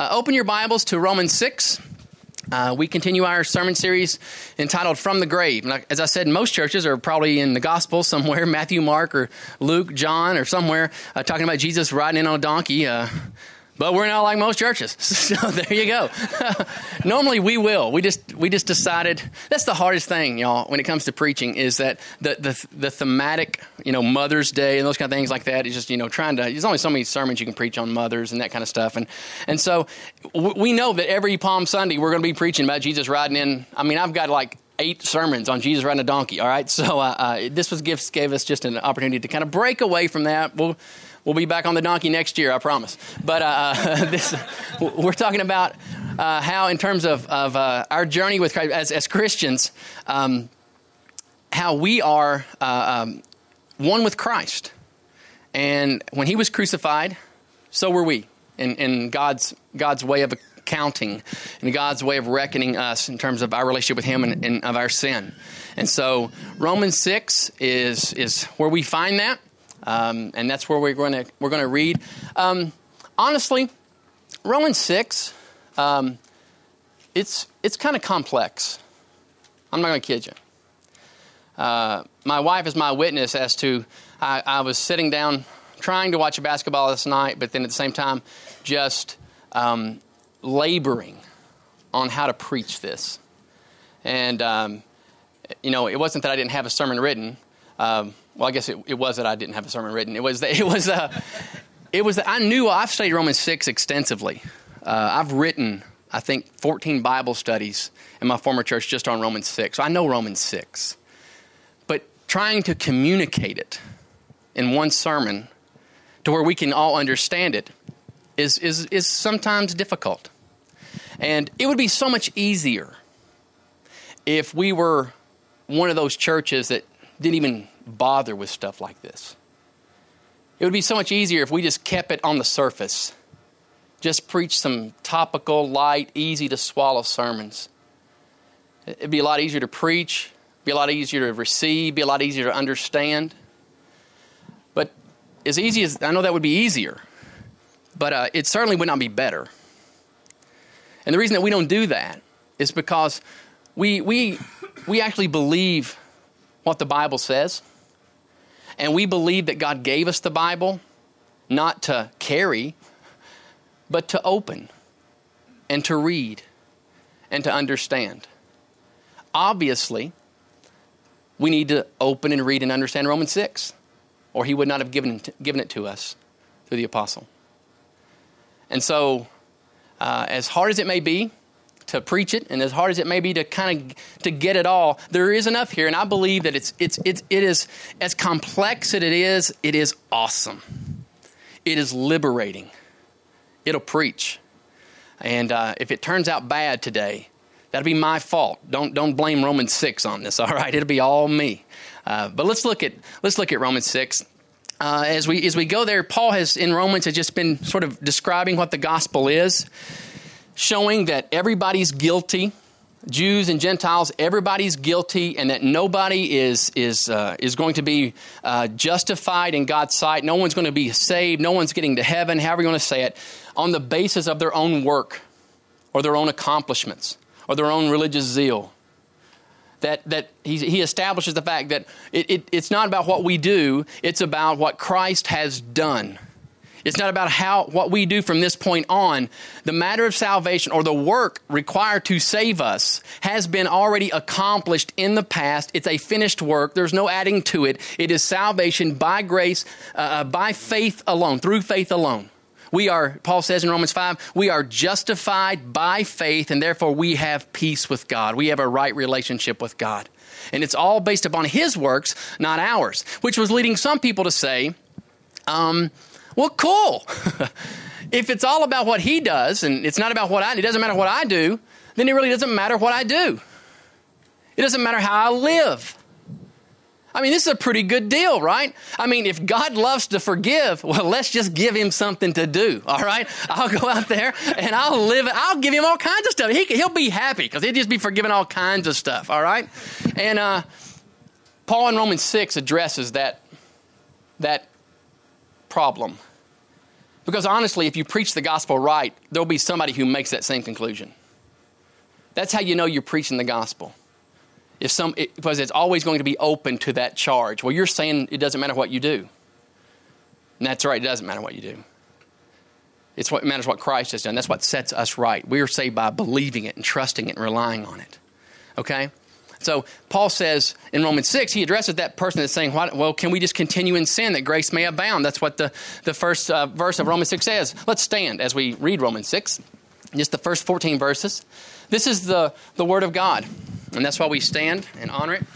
Open your Bibles to Romans 6. We continue our sermon series entitled From the Grave. And as I said, most churches are probably in the Gospel somewhere, Matthew, Mark, or Luke, John, or somewhere, talking about Jesus riding in on a donkey. But we're not like most churches. So there you go. Normally we will. We just decided, that's the hardest thing, y'all, when it comes to preaching, is that the thematic, Mother's Day and those kind of things like that is just, there's only so many sermons you can preach on mothers and that kind of stuff. And so we know that every Palm Sunday we're going to be preaching about Jesus riding in. I mean, I've got like 8 sermons on Jesus riding a donkey, all right? So this gave us just an opportunity to kind of break away from that. We'll be back on the donkey next year, I promise. But we're talking about how, in terms of our journey with Christ as Christians, how we are one with Christ. And when he was crucified, so were we in God's way of accounting, in God's way of reckoning us in terms of our relationship with him and of our sin. And so Romans 6 is where we find that. And that's where we're going to read. Honestly, Romans 6, it's kind of complex. I'm not going to kid you. My wife is my witness as to I was sitting down trying to watch a basketball last night, but then at the same time just laboring on how to preach this. And it wasn't that I didn't have a sermon written. Well, I guess it was that I didn't have a sermon written. It was that I knew I've studied Romans 6 extensively. I've written, I think, 14 Bible studies in my former church just on Romans 6. So I know Romans 6. But trying to communicate it in one sermon to where we can all understand it is sometimes difficult. And it would be so much easier if we were one of those churches that didn't even bother with stuff like this. It would be so much easier if we just kept it on the surface. Just preach some topical, light, easy to swallow sermons. It'd be a lot easier to preach, be a lot easier to receive, be a lot easier to understand. But as easy as, I know that would be easier, but it certainly would not be better. And the reason that we don't do that is because we actually believe what the Bible says. And we believe that God gave us the Bible not to carry, but to open and to read and to understand. Obviously, we need to open and read and understand Romans 6, or he would not have given it to us through the apostle. And so, as hard as it may be to preach it, and as hard as it may be to to get it all, there is enough here, and I believe that it is as complex as it is awesome. It is liberating. It'll preach, and if it turns out bad today, that'll be my fault. Don't blame Romans 6 on this. All right, it'll be all me. But let's look at Romans 6. As we go there, Paul has just been sort of describing what the gospel is, showing that everybody's guilty, Jews and Gentiles, everybody's guilty, and that nobody is going to be justified in God's sight. No one's going to be saved. No one's getting to heaven, however you want to say it, on the basis of their own work or their own accomplishments or their own religious zeal. That he establishes the fact that it's not about what we do, it's about what Christ has done. It's not about what we do from this point on. The matter of salvation or the work required to save us has been already accomplished in the past. It's a finished work. There's no adding to it. It is salvation by grace, by faith alone, through faith alone. Paul says in Romans 5, we are justified by faith, and therefore we have peace with God. We have a right relationship with God. And it's all based upon his works, not ours, which was leading some people to say, well, cool. If it's all about what he does and it's not about it doesn't matter what I do, then it really doesn't matter what I do. It doesn't matter how I live. I mean, this is a pretty good deal, right? I mean, if God loves to forgive, well, let's just give him something to do, all right? I'll go out there and I'll give him all kinds of stuff. He'll be happy because he'll just be forgiven all kinds of stuff, all right? And Paul in Romans 6 addresses that problem. Because honestly, if you preach the gospel right, there'll be somebody who makes that same conclusion. That's how you know you're preaching the gospel. Because it's always going to be open to that charge. Well, you're saying it doesn't matter what you do. And that's right, it doesn't matter what you do. It matters what Christ has done. That's what sets us right. We are saved by believing it and trusting it and relying on it. Okay? So Paul says in Romans 6, he addresses that person that's saying, well, can we just continue in sin that grace may abound? That's what the first verse of Romans 6 says. Let's stand as we read Romans 6, just the first 14 verses. This is the word of God, and that's why we stand and honor it.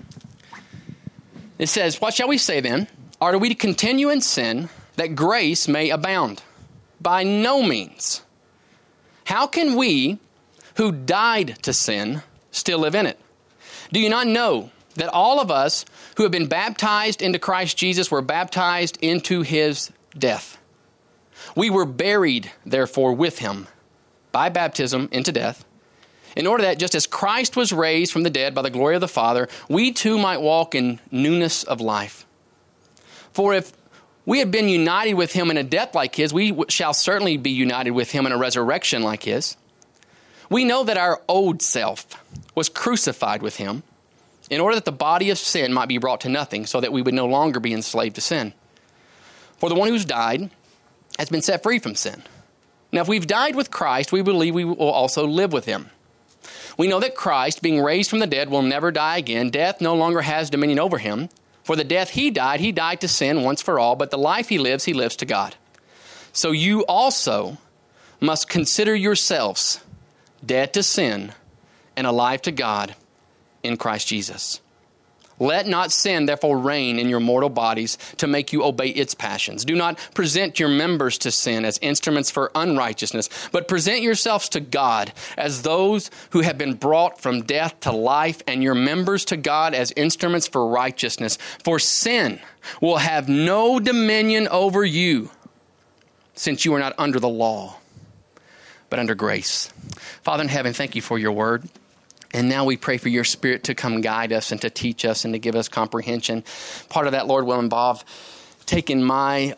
It says, what shall we say then? Are we to continue in sin that grace may abound? By no means. How can we who died to sin still live in it? Do you not know that all of us who have been baptized into Christ Jesus were baptized into his death? We were buried, therefore, with him by baptism into death, in order that just as Christ was raised from the dead by the glory of the Father, we too might walk in newness of life. For if we have been united with him in a death like his, we shall certainly be united with him in a resurrection like his. We know that our old self was crucified with him in order that the body of sin might be brought to nothing, so that we would no longer be enslaved to sin. For the one who's died has been set free from sin. Now, if we've died with Christ, we believe we will also live with him. We know that Christ, being raised from the dead, will never die again. Death no longer has dominion over him. For the death he died to sin once for all, but the life he lives to God. So you also must consider yourselves dead to sin and alive to God in Christ Jesus. Let not sin therefore reign in your mortal bodies to make you obey its passions. Do not present your members to sin as instruments for unrighteousness, but present yourselves to God as those who have been brought from death to life, and your members to God as instruments for righteousness. For sin will have no dominion over you, since you are not under the law, but under grace. Father in heaven, thank you for your word. And now we pray for your Spirit to come guide us and to teach us and to give us comprehension. Part of that, Lord, will involve taking my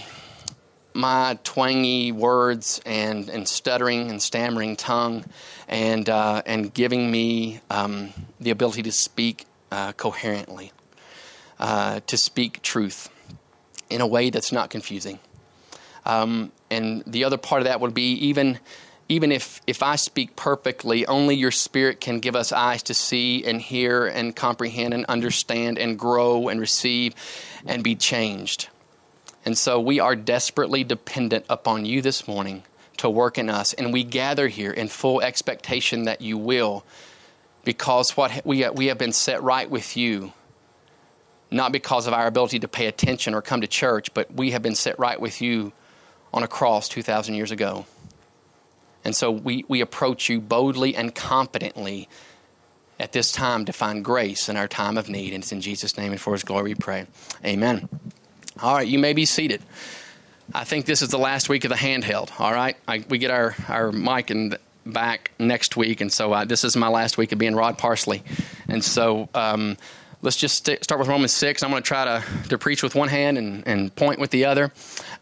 twangy words and stuttering and stammering tongue and giving me the ability to speak coherently, to speak truth in a way that's not confusing. And the other part of that would be even if I speak perfectly, only your Spirit can give us eyes to see and hear and comprehend and understand and grow and receive and be changed. And so we are desperately dependent upon you this morning to work in us. And we gather here in full expectation that you will, because we have been set right with you, not because of our ability to pay attention or come to church, but we have been set right with you on a cross 2,000 years ago. And so we approach you boldly and confidently at this time to find grace in our time of need. And it's in Jesus' name and for his glory we pray. Amen. All right, you may be seated. I think this is the last week of the handheld, all right? We get our mic back next week, and so this is my last week of being Rod Parsley. And so let's just start with Romans 6. I'm going to try to preach with one hand and point with the other.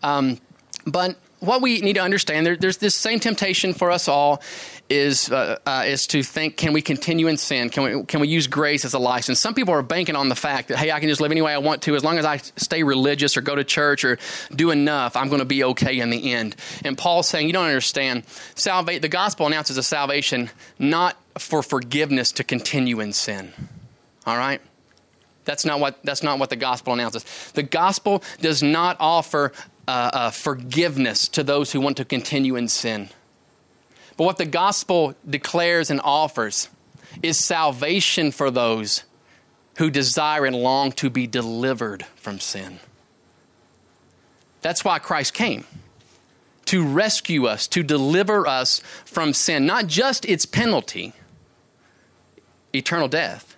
But what we need to understand, there's this same temptation for us all is to think, can we continue in sin? Can we use grace as a license? Some people are banking on the fact that, hey, I can just live any way I want to. As long as I stay religious or go to church or do enough, I'm going to be okay in the end. And Paul's saying, you don't understand. The gospel announces a salvation not for forgiveness to continue in sin. All right? That's not what the gospel announces. The gospel does not offer forgiveness to those who want to continue in sin. But what the gospel declares and offers is salvation for those who desire and long to be delivered from sin. That's why Christ came, to rescue us, to deliver us from sin, not just its penalty, eternal death,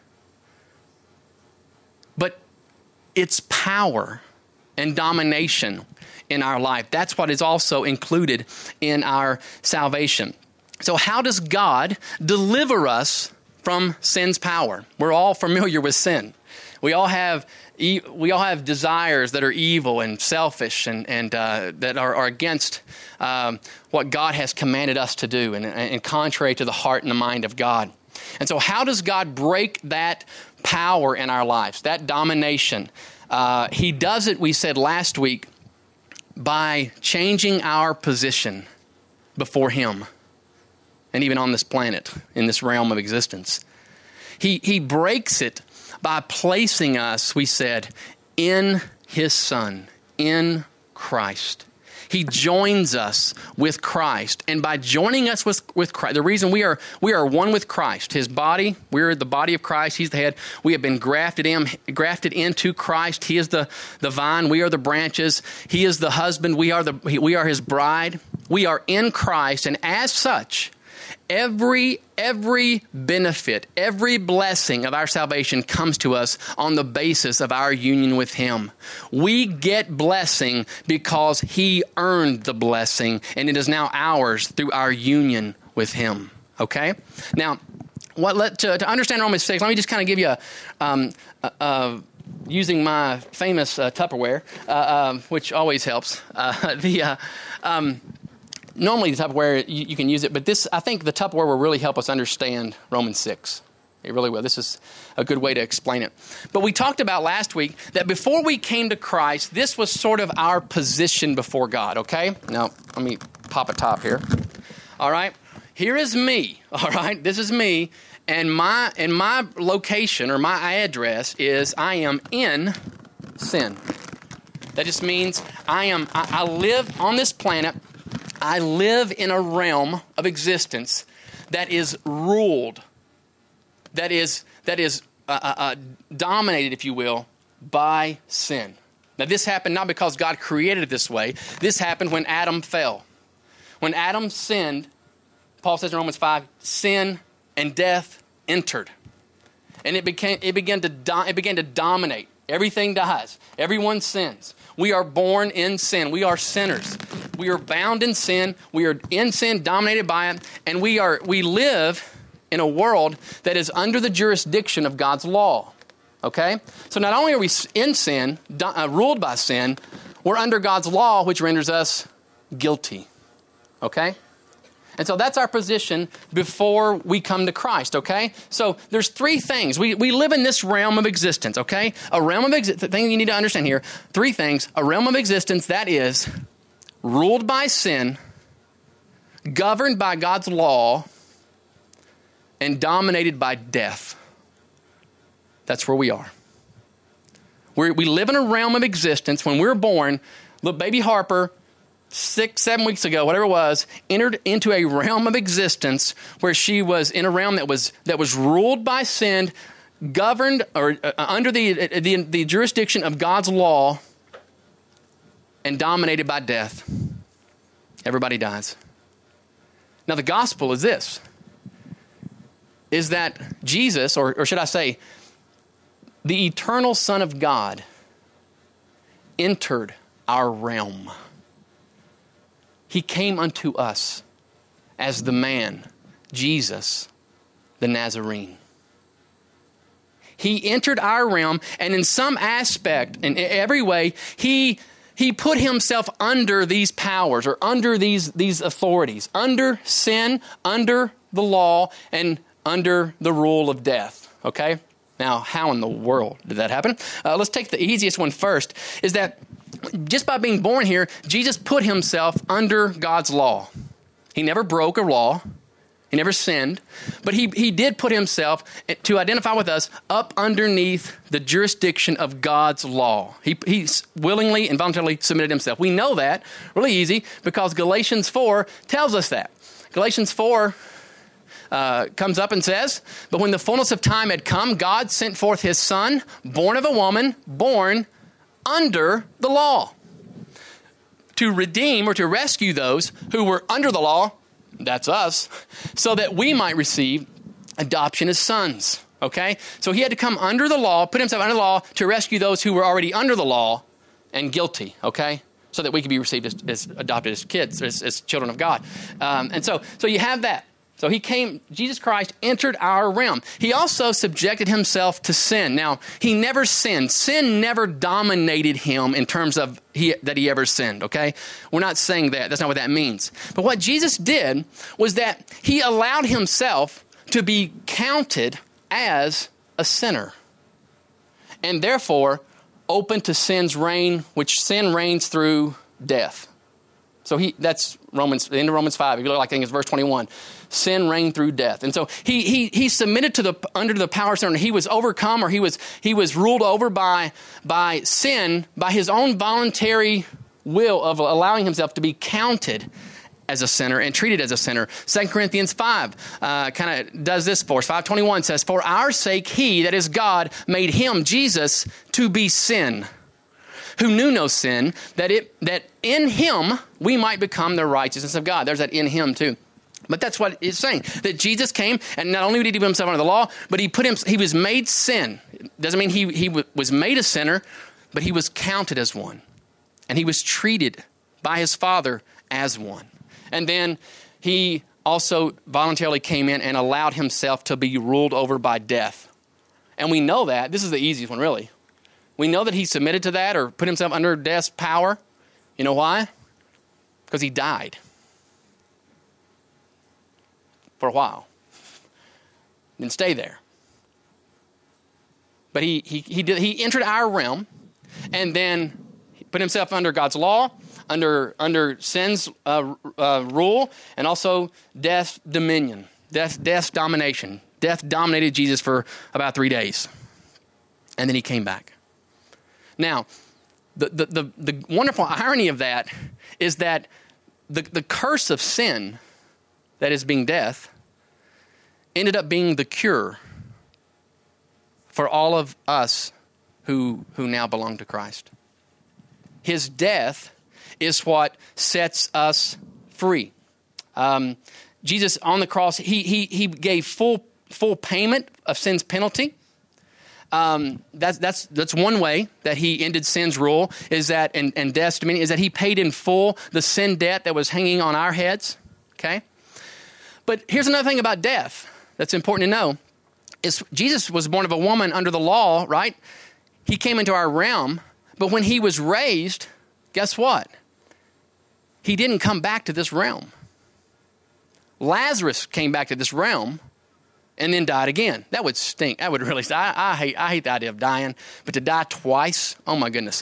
but its power and domination in our life. That's what is also included in our salvation. So how does God deliver us from sin's power? We're all familiar with sin. We all have desires that are evil and selfish and that are against what God has commanded us to do and contrary to the heart and the mind of God. And so how does God break that power in our lives, that domination? He does it, we said last week, by changing our position before Him and even on this planet, in this realm of existence. He breaks it by placing us, we said, in His Son, in Christ. He joins us with Christ. And by joining us with Christ, the reason we are one with Christ, His body, we're the body of Christ, He's the head. We have been grafted into Christ. He is the vine, we are the branches. He is the husband, we are His bride. We are in Christ, and as such, every benefit, every blessing of our salvation comes to us on the basis of our union with Him. We get blessing because He earned the blessing, and it is now ours through our union with Him. Okay? Now, to understand Romans 6, let me just kind of give you using my famous Tupperware, which always helps. Normally the Tupperware, you can use it, but I think the Tupperware will really help us understand Romans 6. It really will. This is a good way to explain it. But we talked about last week that before we came to Christ, this was sort of our position before God, okay? Now, let me pop a top here. All right? Here is me, all right? This is me, and my location or my address is I am in sin. That just means I live on this planet. I live in a realm of existence that is ruled, that is dominated, if you will, by sin. Now, this happened not because God created it this way. This happened when Adam fell. When Adam sinned, Paul says in Romans 5, sin and death entered, and it began to dominate. Everything dies. Everyone sins. We are born in sin. We are sinners. We are bound in sin. We are in sin, dominated by it, and we live in a world that is under the jurisdiction of God's law. Okay? So not only are we in sin, ruled by sin, we're under God's law, which renders us guilty. Okay? And so that's our position before we come to Christ, okay? So there's three things. We live in this realm of existence, okay? A realm of existence, the thing you need to understand here, three things. A realm of existence that is ruled by sin, governed by God's law, and dominated by death. That's where we are. We live in a realm of existence. When we're born, look, baby Harper, 6-7 weeks ago, whatever it was, entered into a realm of existence where she was in a realm that was ruled by sin, governed or under the jurisdiction of God's law, and dominated by death. Everybody dies. Now the gospel is this: is that Jesus, or should I say, the eternal Son of God, entered our realm. He came unto us as the man, Jesus, the Nazarene. He entered our realm, and in some aspect, in every way, he put himself under these powers or under these authorities, under sin, under the law, and under the rule of death. Okay? Now, how in the world did that happen? Let's take the easiest one first, is that just by being born here, Jesus put himself under God's law. He never broke a law. He never sinned. But he did put himself, to identify with us, up underneath the jurisdiction of God's law. He willingly and voluntarily submitted himself. We know that really easy because Galatians 4 tells us that. Galatians 4 comes up and says, "But when the fullness of time had come, God sent forth his Son, born of a woman, born under the law, to redeem or to rescue those who were under the law," that's us, "so that we might receive adoption as sons." Okay? So he had to come under the law, put himself under the law to rescue those who were already under the law and guilty, okay? So that we could be received as adopted as kids, as children of God. And so you have that. So Jesus Christ entered our realm. He also subjected himself to sin. Now, he never sinned. Sin never dominated him in terms of that he ever sinned, okay? We're not saying that. That's not what that means. But what Jesus did was that he allowed himself to be counted as a sinner. And therefore, open to sin's reign, which sin reigns through death. So that's the end of Romans 5. If you look, I think it's verse 21. Sin reigned through death. And so he submitted under the power of sin. He was overcome, or he was ruled over by sin, by his own voluntary will of allowing himself to be counted as a sinner and treated as a sinner. 2 Corinthians 5 kind of does this for us. 5:21 says, "For our sake he," that is God, "made him," Jesus, "to be sin, who knew no sin, that in him we might become the righteousness of God." There's that "in him" too. But that's what it's saying, that Jesus came, and not only did he put himself under the law, but he was made sin. Doesn't mean he was made a sinner, but he was counted as one. And he was treated by his Father as one. And then he also voluntarily came in and allowed himself to be ruled over by death. And we know that. This is the easiest one, really. We know that he submitted to that or put himself under death's power. You know why? Because he died. For a while. Didn't stay there. But he entered our realm, and then he put himself under God's law, under sin's rule, and also death's dominion, death's domination. Death dominated Jesus for about 3 days. And then he came back. Now, the wonderful irony of that is that the curse of sin, that is being death, ended up being the cure for all of us who now belong to Christ. His death is what sets us free. Jesus on the cross, he gave full payment of sin's penalty. That's one way that he ended sin's rule, is that and death's dominion, is that he paid in full the sin debt that was hanging on our heads. Okay? But here's another thing about death that's important to know. Is Jesus was born of a woman under the law, right? He came into our realm, but when he was raised, guess what? He didn't come back to this realm. Lazarus came back to this realm and then died again. That would stink. That would really stink. I hate the idea of dying, but to die twice, oh my goodness.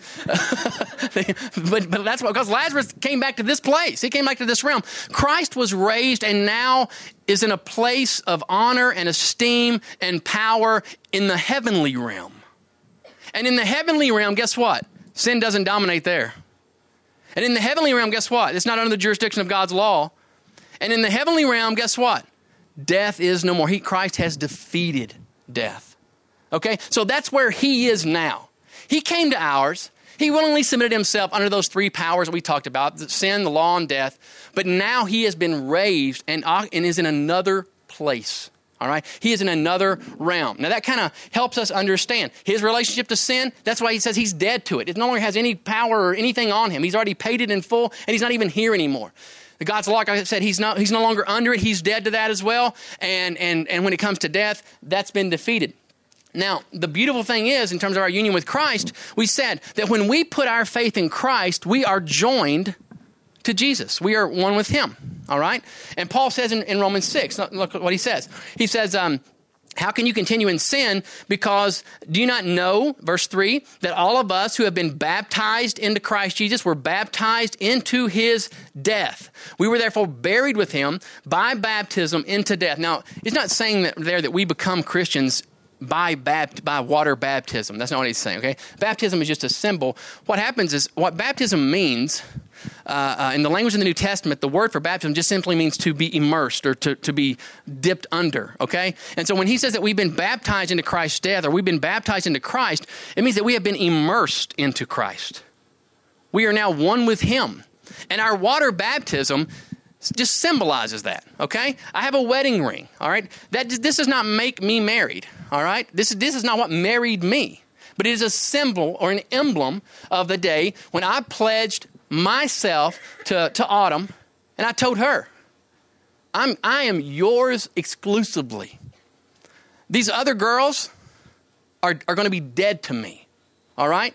but that's what, because Lazarus came back to this place. He came back to this realm. Christ was raised and now is in a place of honor and esteem and power in the heavenly realm. And in the heavenly realm, guess what? Sin doesn't dominate there. And in the heavenly realm, guess what? It's not under the jurisdiction of God's law. And in the heavenly realm, guess what? Death is no more. Christ has defeated death. Okay? So that's where he is now. He came to ours. He willingly submitted himself under those three powers that we talked about, sin, the law, and death. But now he has been raised and is in another place. All right? He is in another realm. Now that kind of helps us understand his relationship to sin. That's why he says he's dead to it. It no longer has any power or anything on him. He's already paid it in full, and he's not even here anymore. The God's law, like I said, he's no longer under it. He's dead to that as well. And when it comes to death, that's been defeated. Now, the beautiful thing is, in terms of our union with Christ, we said that when we put our faith in Christ, we are joined to Jesus. We are one with him. All right? And Paul says in Romans 6, look what he says. He says, how can you continue in sin? Because do you not know, verse 3, that all of us who have been baptized into Christ Jesus were baptized into his death. We were therefore buried with him by baptism into death. Now, it's not saying that we become Christians by water baptism. That's not what he's saying, okay? Baptism is just a symbol. What happens is, what baptism means, in the language of the New Testament, the word for baptism just simply means to be immersed or to be dipped under, okay? And so when he says that we've been baptized into Christ's death, or we've been baptized into Christ, it means that we have been immersed into Christ. We are now one with him. And our water baptism just symbolizes that, okay? I have a wedding ring, all right? This does not make me married, all right? This is not what married me. But it is a symbol or an emblem of the day when I pledged myself to Autumn, and I told her, I am yours exclusively. These other girls are going to be dead to me, all right?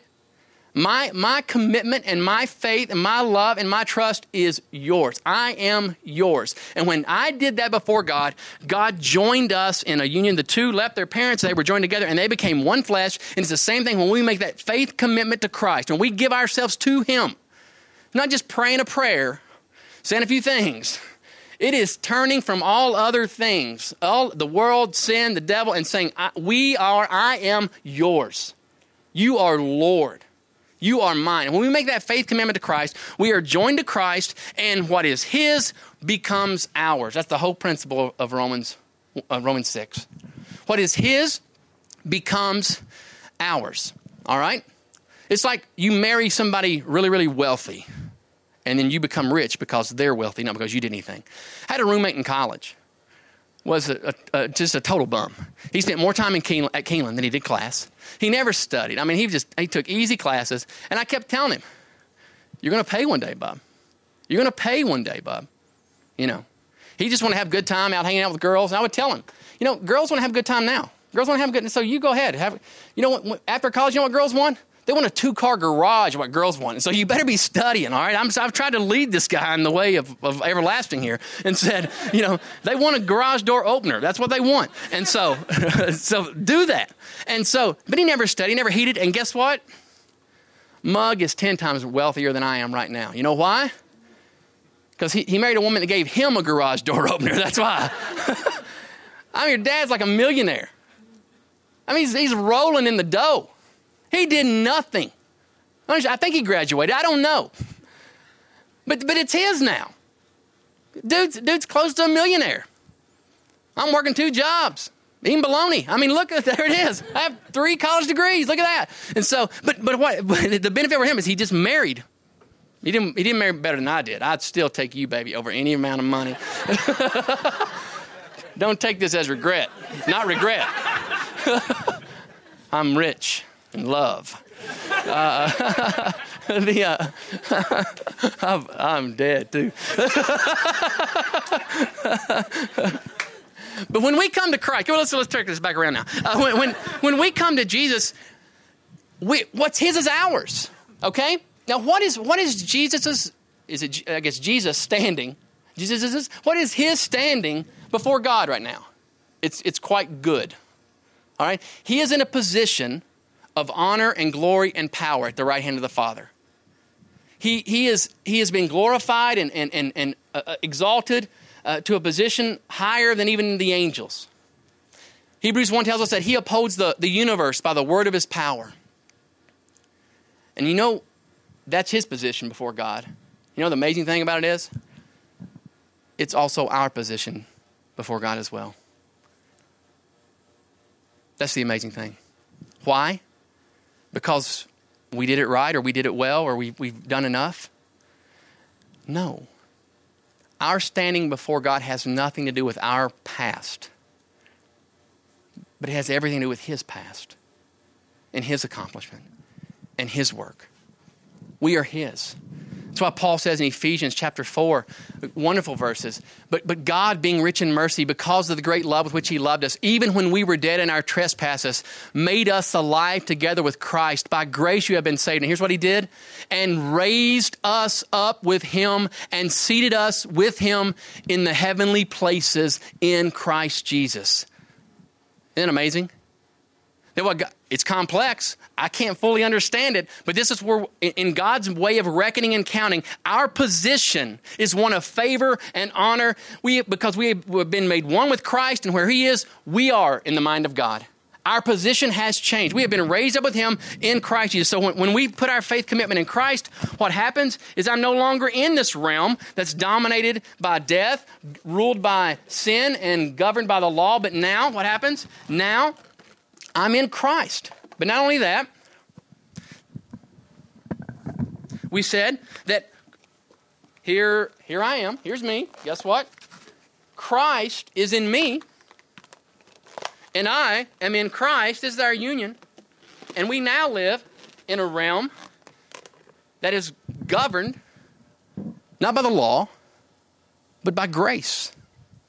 My commitment and my faith and my love and my trust is yours. I am yours. And when I did that before God, God joined us in a union. The two left their parents, they were joined together, and they became one flesh. And it's the same thing when we make that faith commitment to Christ, when we give ourselves to Him. Not just praying a prayer, saying a few things. It is turning from all other things, all the world, sin, the devil, and saying, I am yours. You are Lord. You are mine. And when we make that faith commitment to Christ, we are joined to Christ, and what is His becomes ours. That's the whole principle of Romans 6. What is His becomes ours. All right? It's like you marry somebody really, really wealthy, and then you become rich because they're wealthy, not because you did anything. I had a roommate in college. Was just a total bum. He spent more time at Keeneland than he did class. He never studied. I mean, he took easy classes, and I kept telling him, "You're going to pay one day, Bob. You're going to pay one day, Bob." You know, he just want to have a good time out hanging out with girls. And I would tell him, you know, girls want to have a good time now. Girls want to have a good. So you go ahead. You know, after college, you know what girls want? They want a 2-car garage, what girls want. And so you better be studying, all right? I've tried to lead this guy in the way of everlasting here and said, you know, they want a garage door opener. That's what they want. And so, so do that. And so, but he never studied, never heeded. And guess what? Mug is 10 times wealthier than I am right now. You know why? Because he married a woman that gave him a garage door opener. That's why. I mean, your dad's like a millionaire. I mean, he's rolling in the dough. He did nothing. I think he graduated. I don't know. But it's his now. Dude's close to a millionaire. I'm working 2 jobs. Eating bologna. I mean, look, there it is. I have 3 college degrees. Look at that. And so, but the benefit for him is he just married. He didn't marry better than I did. I'd still take you, baby, over any amount of money. Don't take this as regret. Not regret. I'm rich. And love. I'm dead too. But when we come to Christ, well, let's take this back around now. When we come to Jesus, what's His is ours. Okay. Now, what is Jesus's? Is it? I guess Jesus standing. What is His standing before God right now? It's quite good. All right. He is in a position of honor and glory and power at the right hand of the Father. He has been glorified and exalted to a position higher than even the angels. Hebrews 1 tells us that He upholds the universe by the word of His power. And you know, that's His position before God. You know the amazing thing about it is? It's also our position before God as well. That's the amazing thing. Why? Because we did it right or we did it well or we've done enough? No. Our standing before God has nothing to do with our past. But it has everything to do with His past and His accomplishment and His work. We are His. That's why Paul says in Ephesians chapter 4, wonderful verses, but God being rich in mercy because of the great love with which He loved us, even when we were dead in our trespasses, made us alive together with Christ. By grace you have been saved. And here's what He did. And raised us up with Him and seated us with Him in the heavenly places in Christ Jesus. Isn't it amazing? It's complex. I can't fully understand it, but this is where, in God's way of reckoning and counting, our position is one of favor and honor. Because we have been made one with Christ, and where He is, we are in the mind of God. Our position has changed. We have been raised up with Him in Christ Jesus. So when we put our faith commitment in Christ, what happens is I'm no longer in this realm that's dominated by death, ruled by sin, and governed by the law. But now, what happens? Now, I'm in Christ. But not only that, we said that here I am. Here's me. Guess what? Christ is in me. And I am in Christ. This is our union. And we now live in a realm that is governed not by the law, but by grace.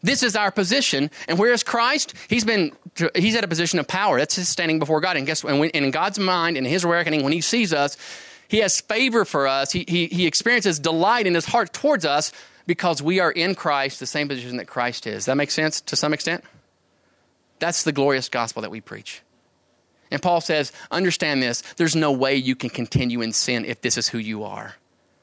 This is our position. And where is Christ? He's at a position of power. That's his standing before God. And guess what? And in God's mind, in his reckoning, when he sees us, he has favor for us. He experiences delight in his heart towards us because we are in Christ, the same position that Christ is. Does that make sense to some extent? That's the glorious gospel that we preach. And Paul says, understand this. There's no way you can continue in sin if this is who you are.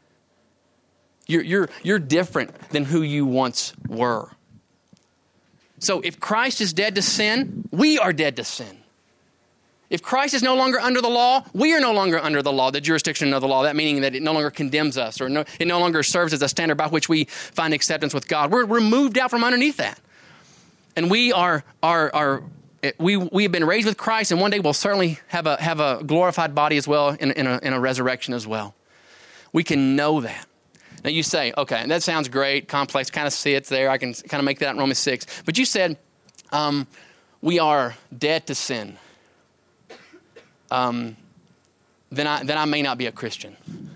You're different than who you once were. So if Christ is dead to sin, we are dead to sin. If Christ is no longer under the law, we are no longer under the law, the jurisdiction of the law. That meaning that it no longer condemns us, or it no longer serves as a standard by which we find acceptance with God. We're moved out from underneath that. And we have been raised with Christ, and one day we'll certainly have a glorified body as well in a resurrection as well. We can know that. Now you say, okay, that sounds great, complex, kind of see it's there. I can kind of make that in Romans 6. But you said we are dead to sin. Then I may not be a Christian.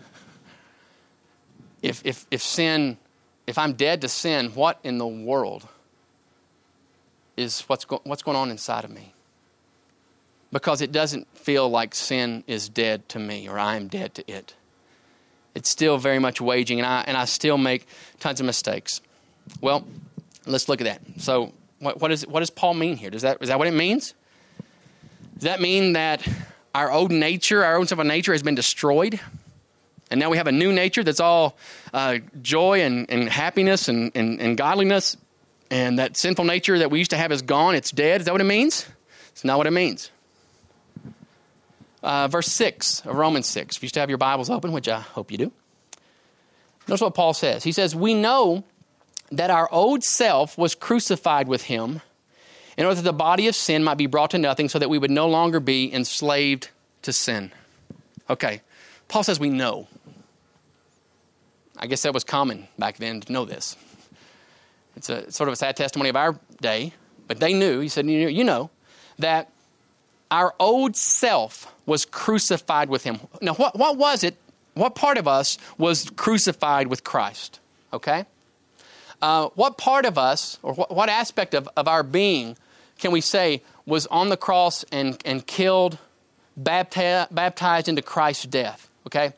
If I'm dead to sin, what in the world is what's going on inside of me? Because it doesn't feel like sin is dead to me, or I am dead to it. It's still very much waging, and I still make tons of mistakes. Well, let's look at that. So what does Paul mean here? Is that what it means? Does that mean that our old nature, our own sinful nature has been destroyed, and now we have a new nature that's all joy and happiness and godliness, and that sinful nature that we used to have is gone, it's dead? Is that what it means? It's not what it means. Verse 6 of Romans 6. If you still have your Bibles open, which I hope you do. Notice what Paul says. He says, we know that our old self was crucified with him in order that the body of sin might be brought to nothing, so that we would no longer be enslaved to sin. Okay. Paul says we know. I guess that was common back then to know this. It's sort of a sad testimony of our day, but they knew. He said, you know that our old self was crucified with him. Now, what was it? What part of us was crucified with Christ? Okay? What part of us, or what aspect of our being can we say was on the cross and killed, baptized into Christ's death? Okay?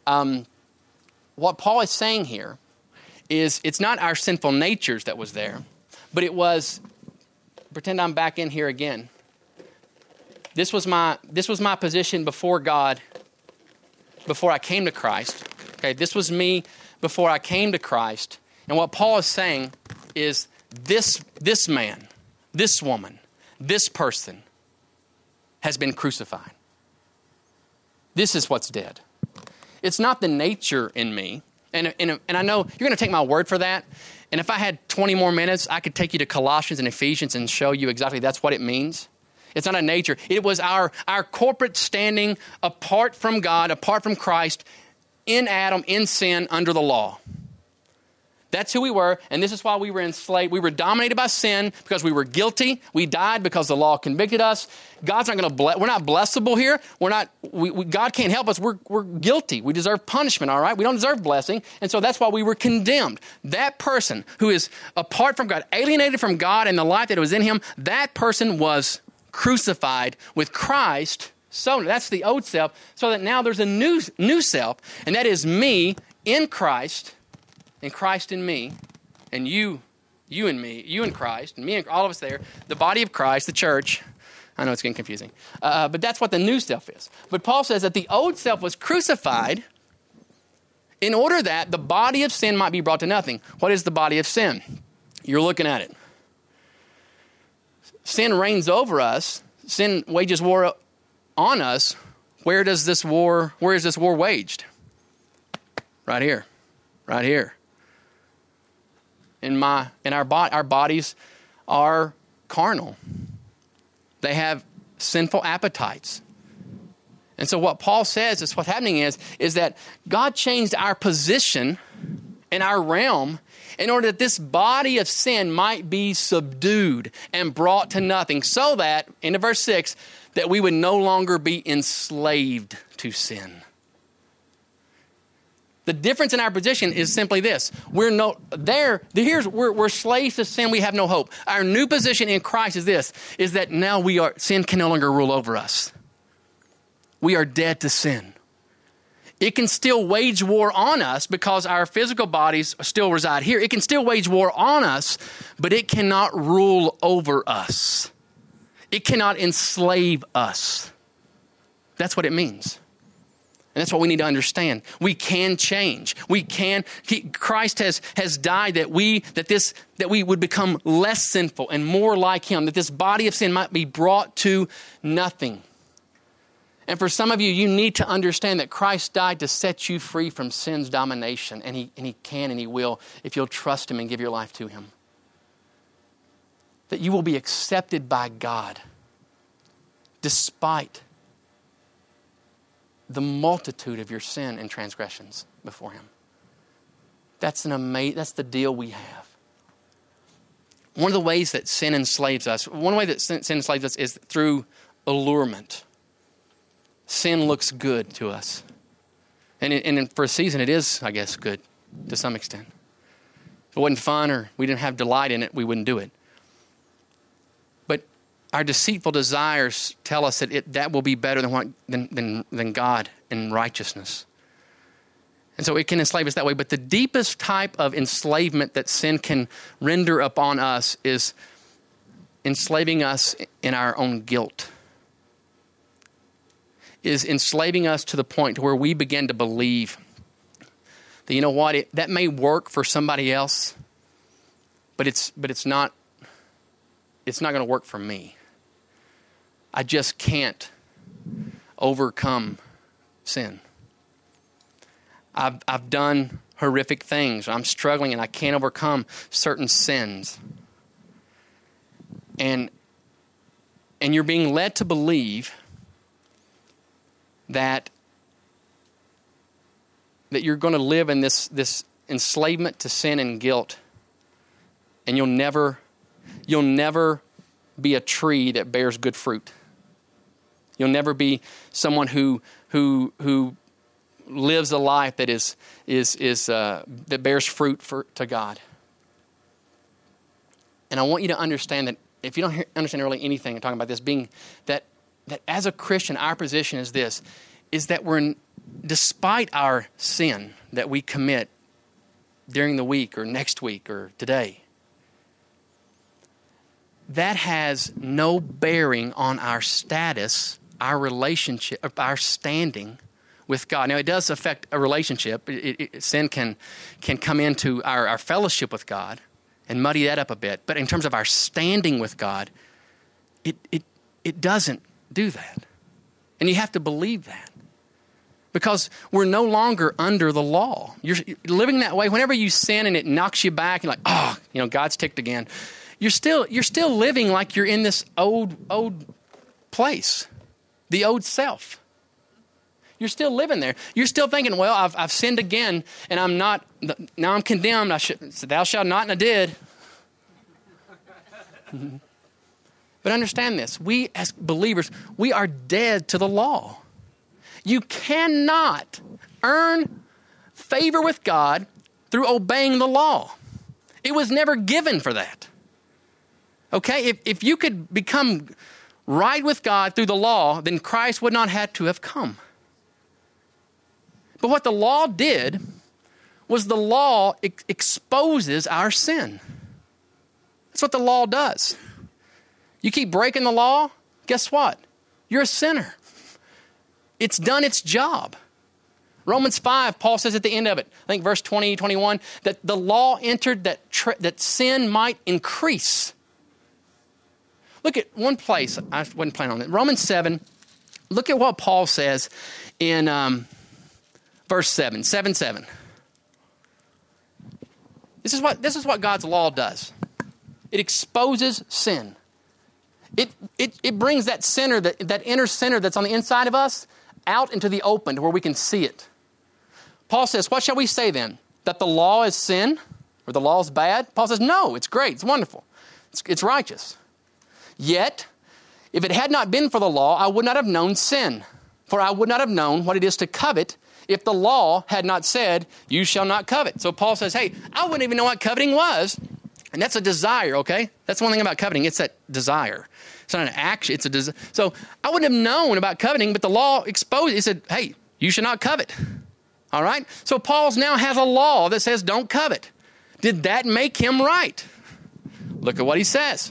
What Paul is saying here is it's not our sinful natures that was there, but it was, pretend I'm back in here again. This was my position before God, before I came to Christ. Okay, this was me before I came to Christ. And what Paul is saying is this man, this woman, this person has been crucified. This is what's dead. It's not the nature in me. And I know you're going to take my word for that. And if I had 20 more minutes, I could take you to Colossians and Ephesians and show you exactly that's what it means. It's not a nature. It was our corporate standing apart from God, apart from Christ, in Adam, in sin, under the law. That's who we were, and this is why we were enslaved. We were dominated by sin because we were guilty. We died because the law convicted us. God's not going to bless. We're not blessable here. We're not. God can't help us. We're guilty. We deserve punishment. All right. We don't deserve blessing, and so that's why we were condemned. That person who is apart from God, alienated from God and the life that was in him, that person was crucified with Christ. So that's the old self. So that now there's a new self, and that is me in Christ. And Christ in me, and you and me, you and Christ, and me and all of us there, the body of Christ, the church. I know it's getting confusing. But that's what the new self is. But Paul says that the old self was crucified in order that the body of sin might be brought to nothing. What is the body of sin? You're looking at it. Sin reigns over us. Sin wages war on us. Where is this war waged? Right here. Right here. Our bodies are carnal. They have sinful appetites. And so what Paul says is what's happening is that God changed our position in our realm in order that this body of sin might be subdued and brought to nothing, so that, into verse 6, that we would no longer be enslaved to sin. The difference in our position is simply this. We're slaves to sin. We have no hope. Our new position in Christ is this, is that now sin can no longer rule over us. We are dead to sin. It can still wage war on us because our physical bodies still reside here. It can still wage war on us, but it cannot rule over us. It cannot enslave us. That's what it means. And that's what we need to understand. We can change. Christ has died that we would become less sinful and more like him, that this body of sin might be brought to nothing. And for some of you, you need to understand that Christ died to set you free from sin's domination. And he can and he will if you'll trust him and give your life to him. That you will be accepted by God despite the multitude of your sin and transgressions before him. That's the deal we have. One of the ways that sin enslaves us, is through allurement. Sin looks good to us. And for a season, it is, I guess, good to some extent. If it wasn't fun or we didn't have delight in it, we wouldn't do it. But our deceitful desires tell us that will be better than God and righteousness. And so it can enslave us that way. But the deepest type of enslavement that sin can render upon us is enslaving us in our own guilt. Is enslaving us to the point where we begin to believe that, you know what, that may work for somebody else, but it's not going to work for me. I just can't overcome sin. I've done horrific things. I'm struggling and I can't overcome certain sins. And you're being led to believe that you're going to live in this enslavement to sin and guilt, and you'll never be a tree that bears good fruit. You'll never be someone who lives a life that that bears fruit to God. And I want you to understand that if you don't understand really anything, I'm talking about this being that as a Christian, our position is this, is that despite our sin that we commit during the week or next week or today, that has no bearing on our status, our relationship, our standing with God. Now, it does affect a relationship. Sin can come into our fellowship with God and muddy that up a bit. But in terms of our standing with God, it doesn't do that. And you have to believe that. Because we're no longer under the law. You're living that way. Whenever you sin and it knocks you back, you're like, God's ticked again. You're still living like you're in this old place, the old self. You're still living there. You're still thinking, well, I've sinned again, and now I'm condemned. Thou shalt not, and I did. But understand this. We as believers, we are dead to the law. You cannot earn favor with God through obeying the law. It was never given for that. Okay? If you could become right with God through the law, then Christ would not have to have come. But what the law did was the law exposes our sin. That's what the law does. You keep breaking the law, guess what? You're a sinner. It's done its job. Romans 5, Paul says at the end of it, I think verse 20, 21, that the law entered that sin might increase. Look at one place, I wasn't planning on it. Romans 7, look at what Paul says in verse 7. This is what God's law does. It exposes sin. It brings that sinner, that inner sinner that's on the inside of us, out into the open to where we can see it. Paul says, what shall we say then? That the law is sin? Or the law is bad? Paul says, no, it's great, it's wonderful, it's righteous. Yet, if it had not been for the law, I would not have known sin. For I would not have known what it is to covet if the law had not said, you shall not covet. So Paul says, hey, I wouldn't even know what coveting was. And that's a desire, okay? That's one thing about coveting. It's that desire. It's not an action. It's a desire. So I wouldn't have known about coveting, but the law exposed it. It said, hey, you should not covet. All right? So Paul now has a law that says don't covet. Did that make him right? Look at what he says.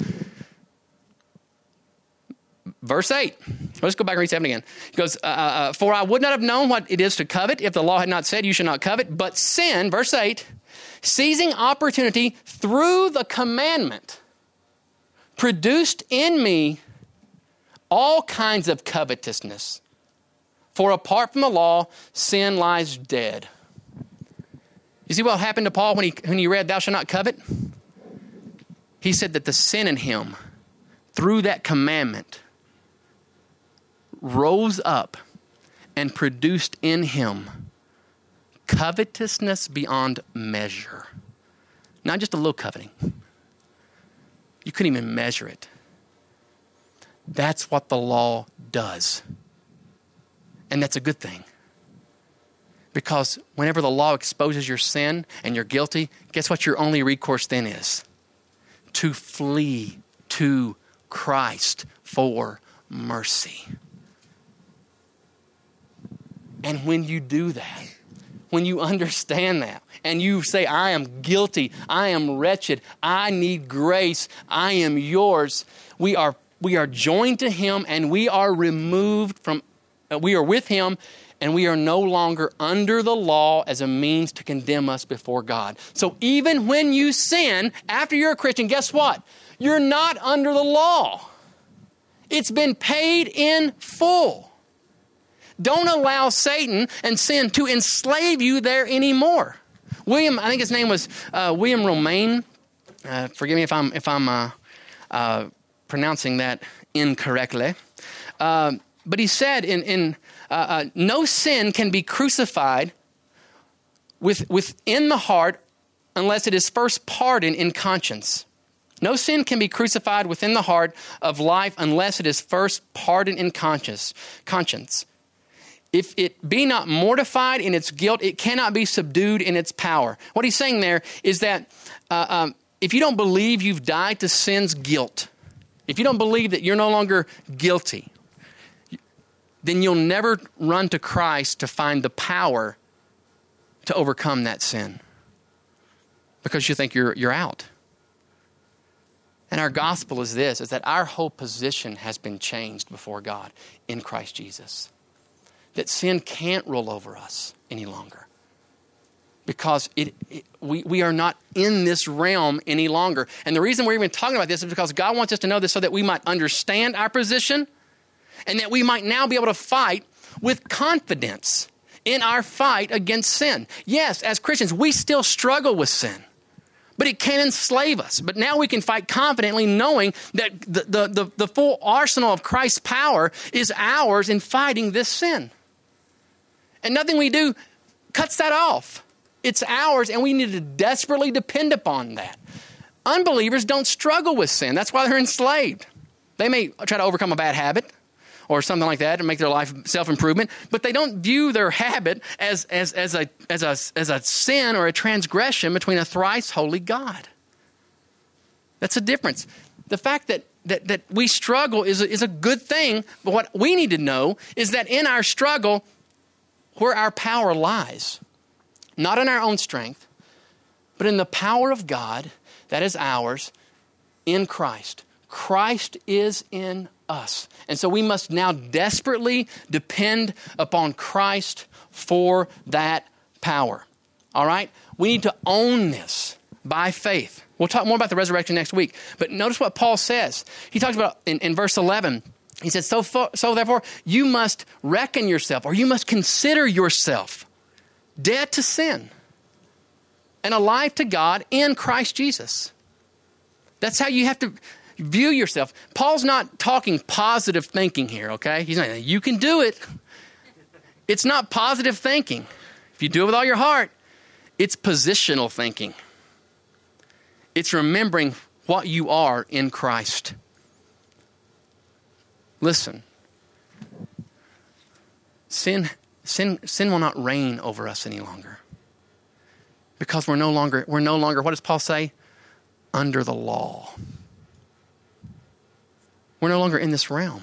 Verse 8. Let's go back and read 7 again. He goes, for I would not have known what it is to covet if the law had not said you should not covet. But sin, verse 8, seizing opportunity through the commandment, produced in me all kinds of covetousness. For apart from the law, sin lies dead. You see what happened to Paul when he read, thou shalt not covet? He said that the sin in him, through that commandment, rose up and produced in him covetousness beyond measure. Not just a little coveting. You couldn't even measure it. That's what the law does. And that's a good thing. Because whenever the law exposes your sin and you're guilty, guess what your only recourse then is? To flee to Christ for mercy. And when you do that, when you understand that, and you say, I am guilty, I am wretched, I need grace, I am yours, we are joined to him and we are removed from, we are with him and we are no longer under the law as a means to condemn us before God. So even when you sin, after you're a Christian, guess what? You're not under the law. It's been paid in full. Don't allow Satan and sin to enslave you there anymore. William, I think his name was William Romaine. Forgive me if I'm pronouncing that incorrectly. But he said, no sin can be crucified within the heart unless it is first pardoned in conscience. No sin can be crucified within the heart of life unless it is first pardoned in conscience. If it be not mortified in its guilt, it cannot be subdued in its power. What he's saying there is that if you don't believe you've died to sin's guilt, if you don't believe that you're no longer guilty, then you'll never run to Christ to find the power to overcome that sin because you think you're out. And our gospel is this, is that our whole position has been changed before God in Christ Jesus. That sin can't rule over us any longer. Because we are not in this realm any longer. And the reason we're even talking about this is because God wants us to know this so that we might understand our position and that we might now be able to fight with confidence in our fight against sin. Yes, as Christians, we still struggle with sin. But it can enslave us. But now we can fight confidently knowing that the full arsenal of Christ's power is ours in fighting this sin. And nothing we do cuts that off. It's ours, and we need to desperately depend upon that. Unbelievers don't struggle with sin. That's why they're enslaved. They may try to overcome a bad habit or something like that and make their life self-improvement, but they don't view their habit as a sin or a transgression between a thrice holy God. That's a difference. The fact that we struggle is a good thing, but what we need to know is that in our struggle, where our power lies, not in our own strength, but in the power of God that is ours in Christ. Christ is in us. And so we must now desperately depend upon Christ for that power. All right? We need to own this by faith. We'll talk more about the resurrection next week. But notice what Paul says. He talks about in verse 11. He says, so therefore, you must reckon yourself, or you must consider yourself dead to sin and alive to God in Christ Jesus. That's how you have to view yourself. Paul's not talking positive thinking here, okay? He's not, you can do it. It's not positive thinking. If you do it with all your heart, it's positional thinking. It's remembering what you are in Christ. Listen, sin sin will not reign over us any longer. Because we're no longer, what does Paul say? Under the law. We're no longer in this realm.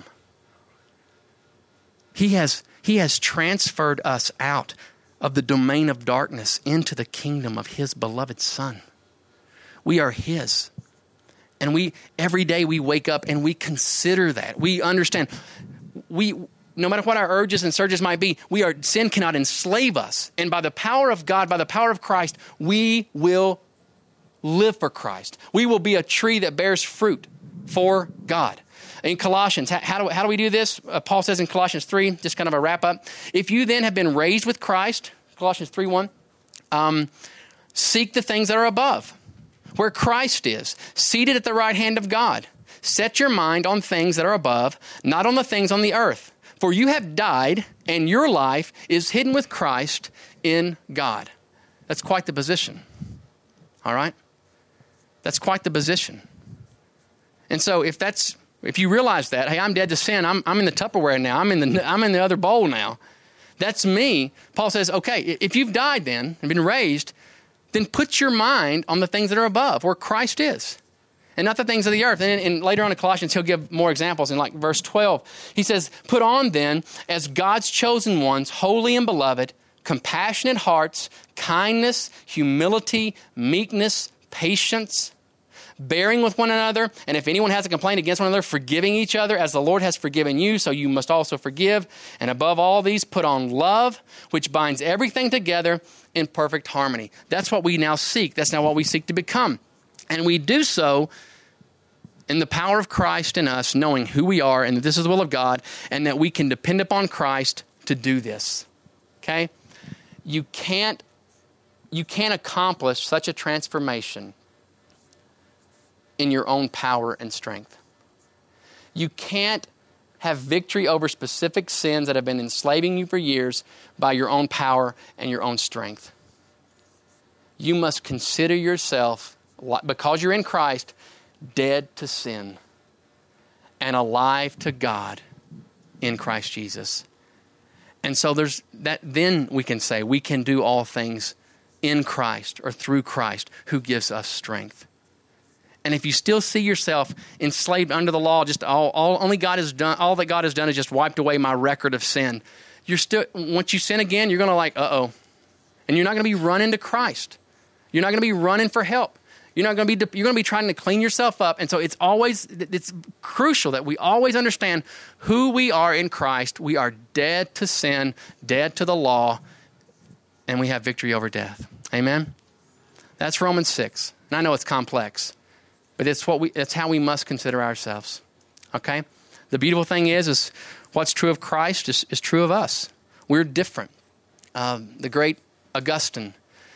He has transferred us out of the domain of darkness into the kingdom of his beloved Son. We are his. And every day we wake up and we consider that. We understand, no matter what our urges and surges might be, sin cannot enslave us. And by the power of God, by the power of Christ, we will live for Christ. We will be a tree that bears fruit for God. In Colossians, how do we do this? Paul says in Colossians 3, just kind of a wrap up. If you then have been raised with Christ, Colossians 3:1, seek the things that are above, where Christ is, seated at the right hand of God. Set your mind on things that are above, not on the things on the earth. For you have died, and your life is hidden with Christ in God. That's quite the position. All right? That's quite the position. And so if you realize that, hey, I'm dead to sin. I'm in the Tupperware now. I'm in the other bowl now. That's me. Paul says, okay, if you've died then and been raised, then put your mind on the things that are above, where Christ is, and not the things of the earth. And later on in Colossians, he'll give more examples. In like verse 12, he says, put on then as God's chosen ones, holy and beloved, compassionate hearts, kindness, humility, meekness, patience, bearing with one another, and if anyone has a complaint against one another, forgiving each other as the Lord has forgiven you, so you must also forgive. And above all these, put on love, which binds everything together in perfect harmony. That's what we now seek. That's now what we seek to become. And we do so in the power of Christ in us, knowing who we are and that this is the will of God, and that we can depend upon Christ to do this. Okay? You can't accomplish such a transformation in your own power and strength. You can't have victory over specific sins that have been enslaving you for years by your own power and your own strength. You must consider yourself, because you're in Christ, dead to sin and alive to God in Christ Jesus. And so there's that. Then we can say we can do all things in Christ or through Christ who gives us strength. And if you still see yourself enslaved under the law, just all that God has done is just wiped away my record of sin. Once you sin again, you're going to uh-oh. And you're not going to be running to Christ. You're not going to be running for help. You're going to be trying to clean yourself up. And so it's crucial that we always understand who we are in Christ. We are dead to sin, dead to the law, and we have victory over death. Amen? That's Romans 6. And I know it's complex, but it's how we must consider ourselves. Okay? The beautiful thing is what's true of Christ is true of us. We're different. The great Augustine,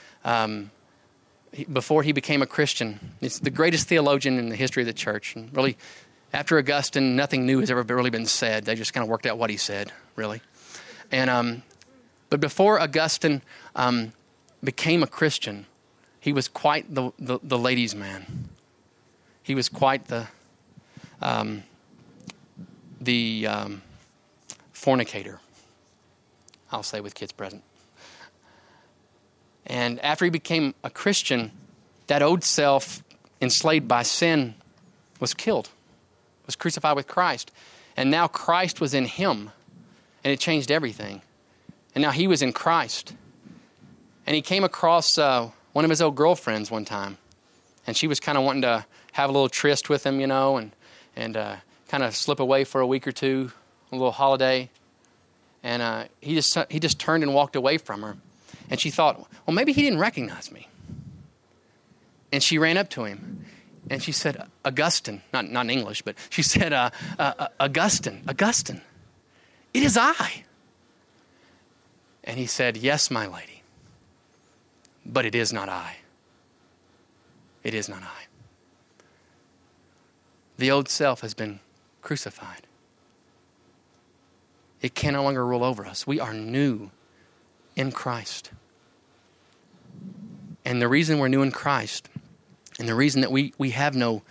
before he became a Christian, he's the greatest theologian in the history of the church. And really, after Augustine, nothing new has ever really been said. They just kind of worked out what he said, really. And but before Augustine became a Christian, he was quite the ladies' man. He was quite the fornicator, I'll say with kids present. And after he became a Christian, that old self, enslaved by sin, was killed, was crucified with Christ. And now Christ was in him, and it changed everything. And now he was in Christ. And he came across one of his old girlfriends one time, and she was kind of wanting to have a little tryst with him, and kind of slip away for a week or two, a little holiday. And he just turned and walked away from her. And she thought, well, maybe he didn't recognize me. And she ran up to him, and she said, Augustine, not in English, but she said, Augustine, it is I. And he said, yes, my lady, but it is not I. It is not I. The old self has been crucified. It can no longer rule over us. We are new in Christ. And the reason we're new in Christ, and the reason that we have no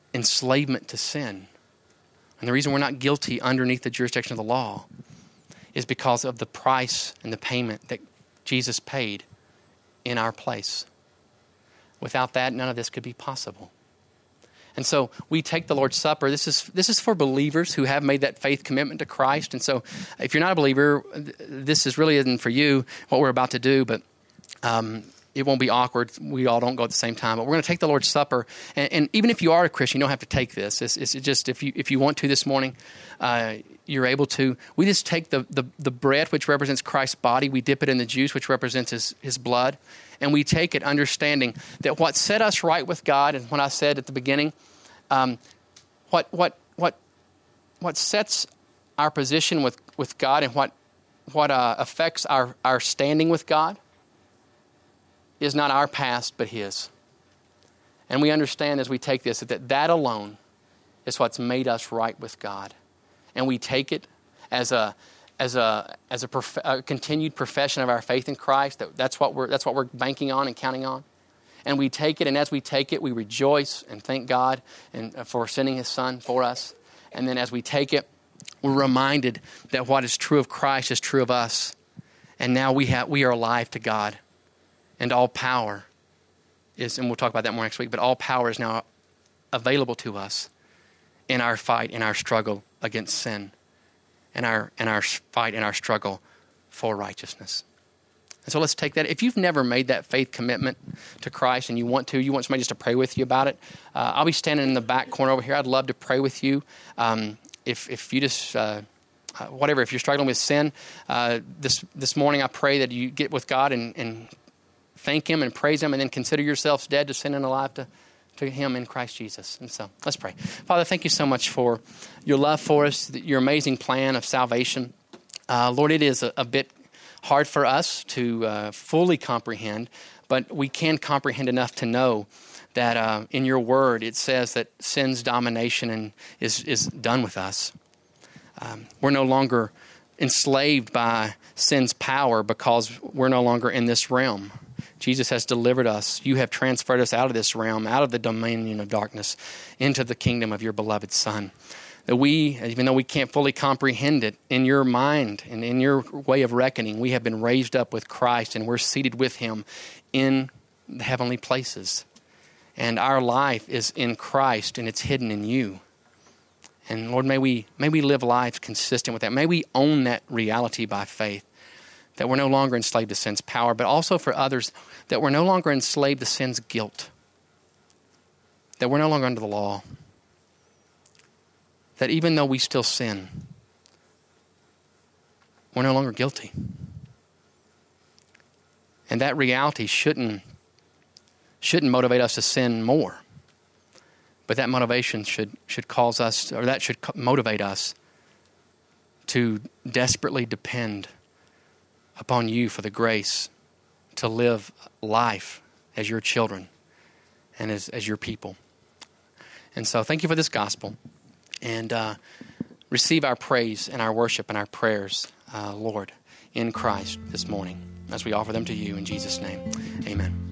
enslavement to sin, and the reason we're not guilty underneath the jurisdiction of the law, is because of the price and the payment that Jesus paid in our place. Without that, none of this could be possible. And so we take the Lord's Supper. This is for believers who have made that faith commitment to Christ. And so if you're not a believer, this really isn't for you, what we're about to do, but it won't be awkward. We all don't go at the same time. But we're going to take the Lord's Supper. And even if you are a Christian, you don't have to take this. It's just if you want to this morning, you're able to. We just take the bread, which represents Christ's body. We dip it in the juice, which represents his blood. And we take it understanding that what set us right with God, and what I said at the beginning, what sets our position with God and what affects our standing with God is not our past, but his. And we understand as we take this that alone is what's made us right with God. And we take it as a continued profession of our faith in Christ. That's what we're banking on and counting on. And we take it, and as we take it, we rejoice and thank God for sending his Son for us. And then as we take it, we're reminded that what is true of Christ is true of us. And now we are alive to God. And all power is, and we'll talk about that more next week, but all power is now available to us in our fight, in our struggle against sin, and our fight, in our struggle for righteousness. And so let's take that. If you've never made that faith commitment to Christ and you want somebody just to pray with you about it, I'll be standing in the back corner over here. I'd love to pray with you. If you just, if you're struggling with sin, this morning I pray that you get with God and thank him and praise him, and then consider yourselves dead to sin and alive to him in Christ Jesus. And so let's pray. Father, thank you so much for your love for us, your amazing plan of salvation. Lord, it is a bit hard for us to fully comprehend, but we can comprehend enough to know that in your word it says that sin's domination is done with us. We're no longer enslaved by sin's power because we're no longer in this realm. Jesus has delivered us. You have transferred us out of this realm, out of the dominion of darkness, into the kingdom of your beloved Son. That we, even though we can't fully comprehend it, in your mind and in your way of reckoning, we have been raised up with Christ and we're seated with him in the heavenly places. And our life is in Christ and it's hidden in you. And Lord, may we live lives consistent with that. May we own that reality by faith, that we're no longer enslaved to sin's power, but also for others, that we're no longer enslaved to sin's guilt, that we're no longer under the law, that even though we still sin, we're no longer guilty. And that reality shouldn't motivate us to sin more, but that motivation should cause us, or that should motivate us to desperately depend upon you for the grace to live life as your children and as your people. And so thank you for this gospel, and receive our praise and our worship and our prayers, Lord, in Christ this morning as we offer them to you in Jesus' name. Amen.